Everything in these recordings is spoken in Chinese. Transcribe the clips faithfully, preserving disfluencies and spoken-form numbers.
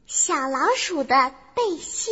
小老鼠的背心。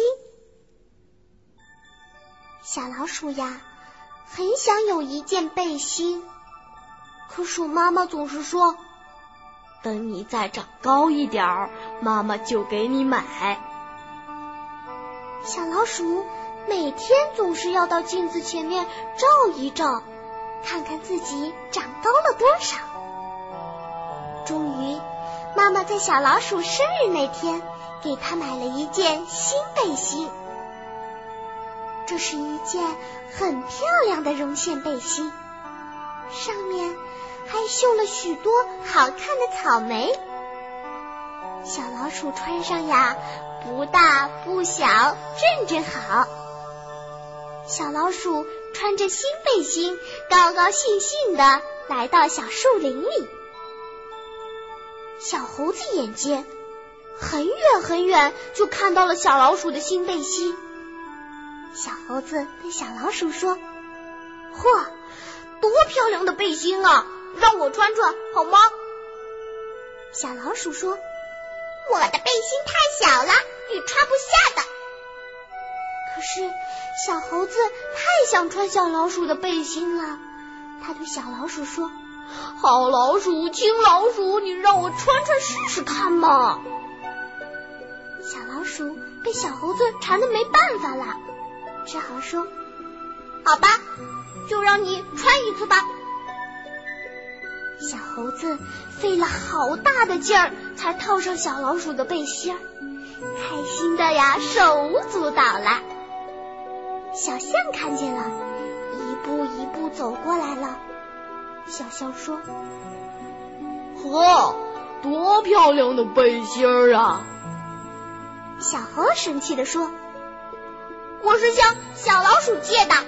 小老鼠呀，很想有一件背心，可鼠妈妈总是说， 等你再长高一点儿，妈妈就给你买。 小老鼠每天总是要到镜子前面照一照，看看自己长高了多少。终于，妈妈在小老鼠生日那天给它买了一件新背心。这是一件很漂亮的绒线背心，上面还绣了许多好看的草莓。小老鼠穿上呀，不大不小，正正好。小老鼠穿着新背心，高高兴兴地来到小树林里。小猴子眼尖，很远很远就看到了小老鼠的新背心。小猴子对小老鼠说，嚯，多漂亮的背心啊，让我穿穿好吗？小老鼠说，我的背心太小了，你穿不下的。可是小猴子太想穿小老鼠的背心了，他对小老鼠说，好老鼠亲老鼠，你让我穿穿试试看嘛。小老鼠被小猴子缠得没办法了，只好说，好吧，就让你穿一次吧。小猴子费了好大的劲儿才套上小老鼠的背心，开心的呀手舞足蹈了。小象看见了，一步一步走过来了。小象说， 呵，多漂亮的背心啊！ 小猴生气地说，我是向小老鼠借的。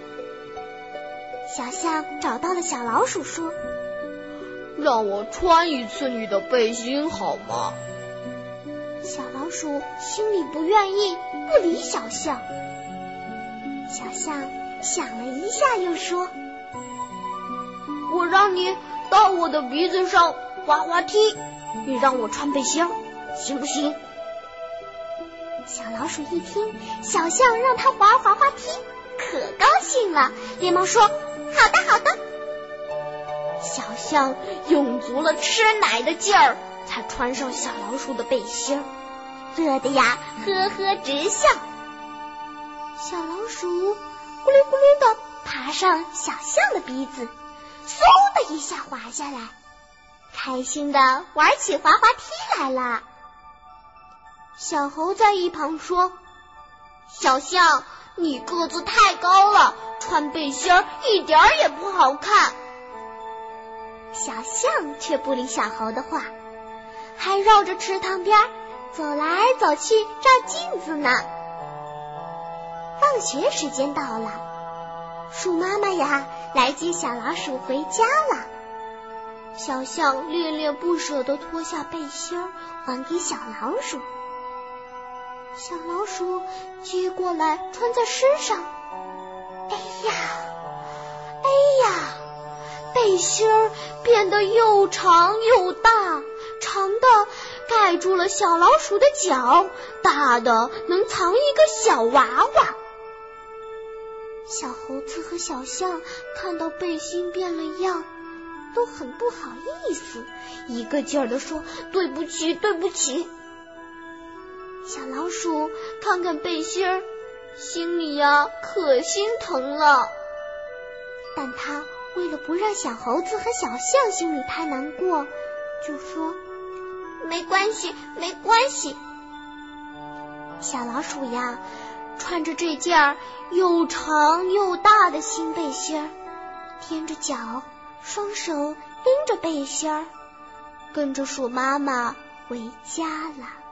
小象找到了小老鼠说， 让我穿一次你的背心好吗？ 小老鼠心里不愿意，不理小象。小象想了一下又说， 我让你到我的鼻子上滑滑梯，你让我穿背心，行不行？ 小老鼠一听小象让它滑滑滑梯，可高兴了，连忙说，好的好的。 小象用足了吃奶的劲儿，才穿上小老鼠的背心， 乐得呀呵呵直笑。小老鼠咕噜咕噜地爬上小象的鼻子，嗖的一下滑下来，开心地玩起滑滑梯来了。小猴在一旁说，小象，你个子太高了，穿背心一点也不好看。小象却不理小猴的话，还绕着池塘边走来走去照镜子呢。放学时间到了，鼠妈妈呀来接小老鼠回家了。小象恋恋不舍地脱下背心还给小老鼠。小老鼠接过来穿在身上，哎呀哎呀，背心儿变得又长又大，长的盖住了小老鼠的脚，大的能藏一个小娃娃。小猴子和小象看到背心变了样，都很不好意思，一个劲儿地说，对不起对不起。小老鼠看看背心儿，心里呀可心疼了，但他为了不让小猴子和小象心里太难过，就说，没关系没关系。小老鼠呀穿着这件又长又大的新背心，踮着脚，双手拎着背心，跟着鼠妈妈回家了。